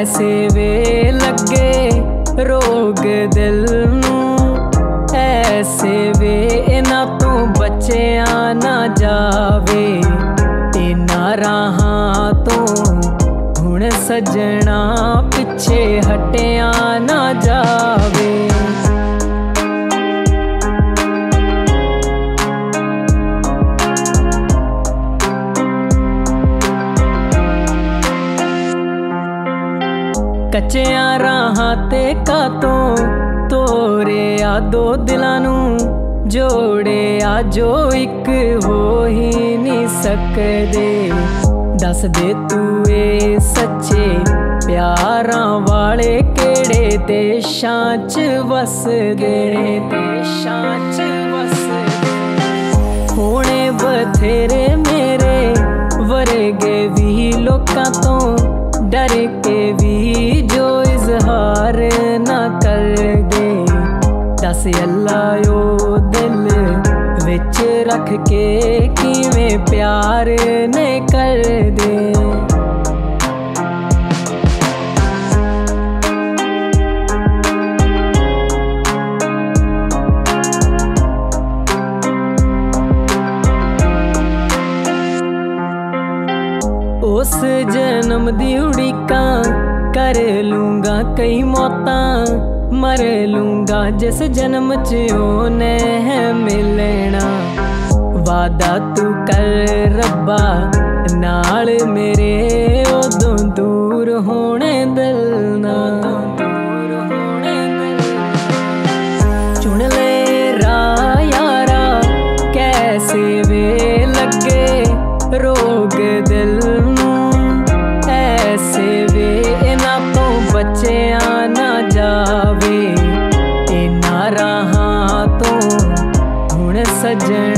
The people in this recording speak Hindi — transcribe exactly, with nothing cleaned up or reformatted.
कैसे वे लगे रोग दिल नू, ऐसे वे इन्हां तो बचिया ना जावे। इन्हां राहां तो हुण सजना पिछे हटिया ना जावे। कच्चिया राहां ते कातों तोरे आ दो दिलां नू, जोड़े आ जो एक हो ही नहीं सकदे। दस दे तू ए सच्चे प्यारां वाले केड़े देशां च वसदे, देशां च वसदे। होणे बथेरे मेरे वर्गे भी लोकां तो, डर के भी जो इजहार ना कर दे। दस अल्लाह ओ दिल विच रख के किवें प्यार ने कर दे। उस जन्म दी उड़ीकां कर लूँगा कई मौतां, मर लूँगा जिस जन्म च ओने है मिलना। वादा तू कर रब्बा नाल मेरे उदों दूर होने दिल ना। चुन ले राह यारा कैसे वे लगे रोग दिल नू, ऐसे वे इन्हां तो बचिया ना जावे। इन्हां राहां तो हुण सजन